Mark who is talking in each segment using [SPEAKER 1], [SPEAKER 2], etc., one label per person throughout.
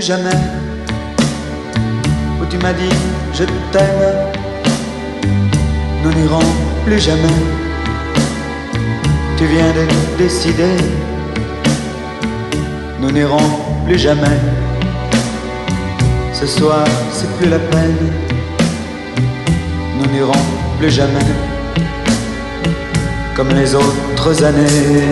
[SPEAKER 1] jamais, où tu m'as dit je t'aime. Nous n'irons plus jamais, tu viens de décider. Nous n'irons plus jamais, ce soir c'est plus la peine. Nous n'irons plus jamais, comme les autres années.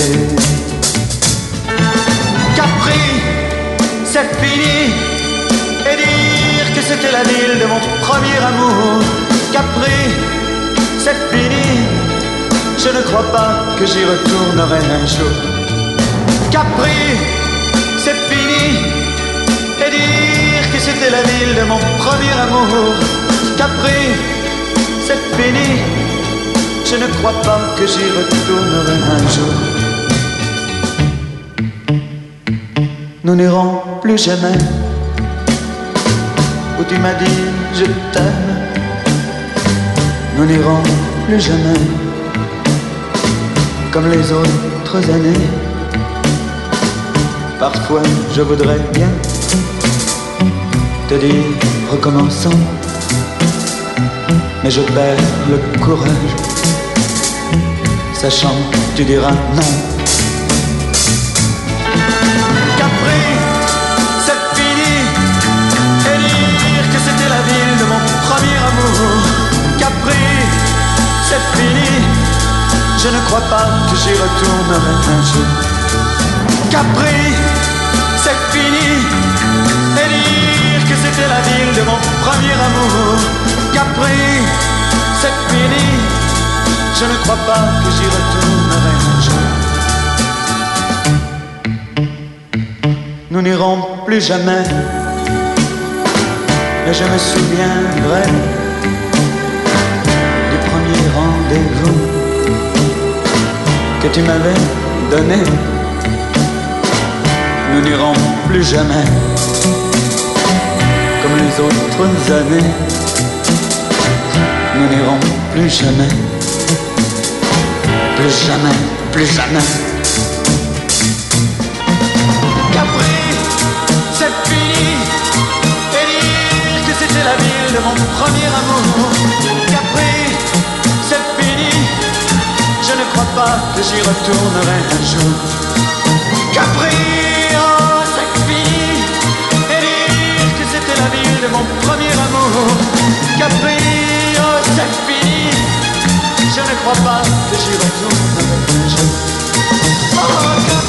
[SPEAKER 1] Capri, c'est fini, et dire que c'était la ville de mon premier amour. Capri, c'est fini, je ne crois pas que j'y retournerai un jour. Capri, c'est fini, et dire que c'était la ville de mon premier amour. Capri, c'est fini, je ne crois pas que j'y retournerai un jour. Nous n'irons plus jamais, où tu m'as dit je t'aime. Nous n'irons plus jamais, comme les autres années. Parfois je voudrais bien te dire recommençons, mais je perds le courage, sachant que tu diras non. Capri, c'est fini, et dire que c'était la ville de mon premier amour. Capri, c'est fini, je ne crois pas que j'y retournerai un jour. Capri, c'est fini, et dire que c'était la ville de mon premier amour. Capri, c'est fini, je ne crois pas que j'y retournerai un jour. Nous n'irons plus jamais, mais je me souviendrai du premier rendez-vous que tu m'avais donné. Nous n'irons plus jamais, comme les autres années. Nous n'irons plus jamais, plus jamais, plus jamais. Capri, c'est fini, et dire que c'était la ville de mon premier amour. Capri, c'est fini, je ne crois pas que j'y retournerai un jour. Capri, oh c'est fini, et dire que c'était la ville de mon premier amour. Capri, oh c'est fini, je ne crois pas que j'y retournerai un jour. Oh,